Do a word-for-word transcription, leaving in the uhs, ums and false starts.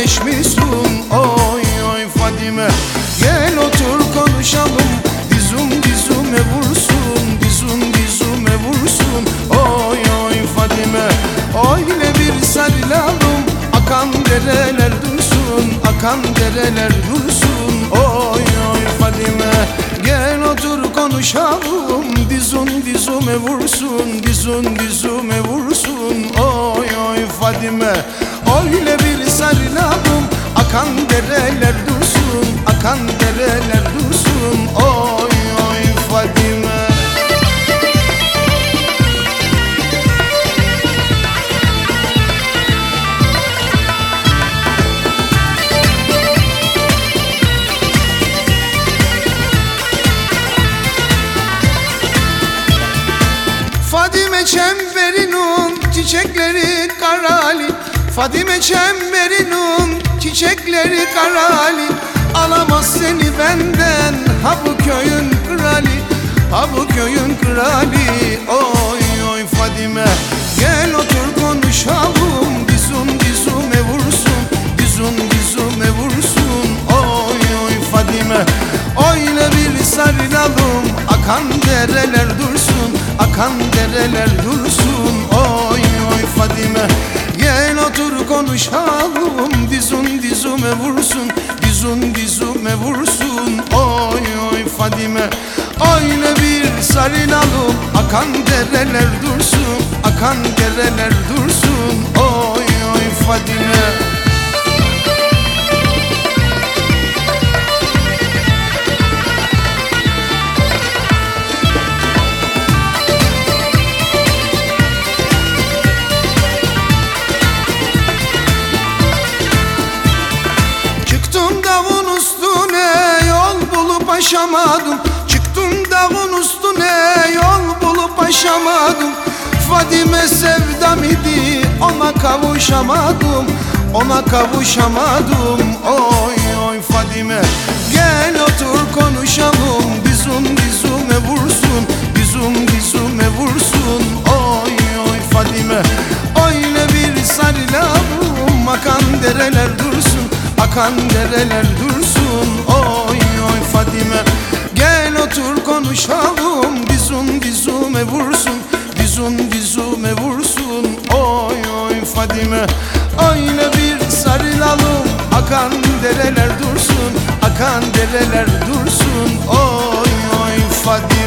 güzelleşmişsin. Oy oy Fadime, gel otur konuşalım. Dizum dizime vursun, dizum dizime vursun. Oy oy Fadime, öyle bir sarılalım, akan dereler dursun, akan dereler dursun. Oy oy Fadime, gel otur konuşalım. Dizun dizime vursun, dizun dizime vursun. Oy oy Fadime, öyle bir sarılalım, akan dereler dursun, akan dereler dursun. Oy oy Fadime. Fadime çemberinin çiçekleri karali, Fadime çemberinin çiçekleri karali. Alamaz seni benden, ha bu köyün krali, ha bu köyün krali. Oy oy Fadime, gel otur konuşalım. Dizun dizime vursun, dizun dizime vursun. Oy oy Fadime, öyle bir sarılalım, akan dereler dursun, akan dereler dursun. Oy oy Fadime, gel otur konuşalım. Dizun dizime vursun, dizun dizime vursun. Oy oy Fadime, öyle bir sarılalım, akan dereler dursun, akan dereler dursun. Oy oy Fadime. Aşamadım, çıktım dağın üstüne, yol bulup aşamadım. Fadime sevdam idi, ona kavuşamadım, ona kavuşamadım. Oy oy Fadime, gel otur konuşalım. Dizum dizime vursun, dizum dizime vursun. Oy oy Fadime, öyle bir sarılalım, akan dereler dursun, akan dereler dursun. Oy oy Fadime, gel otur konuşalım. Dizum dizime vursun, dizum dizime vursun. Oy oy Fadime, öyle bir sarılalım, akan dereler dursun, akan dereler dursun. Oy oy Fadime.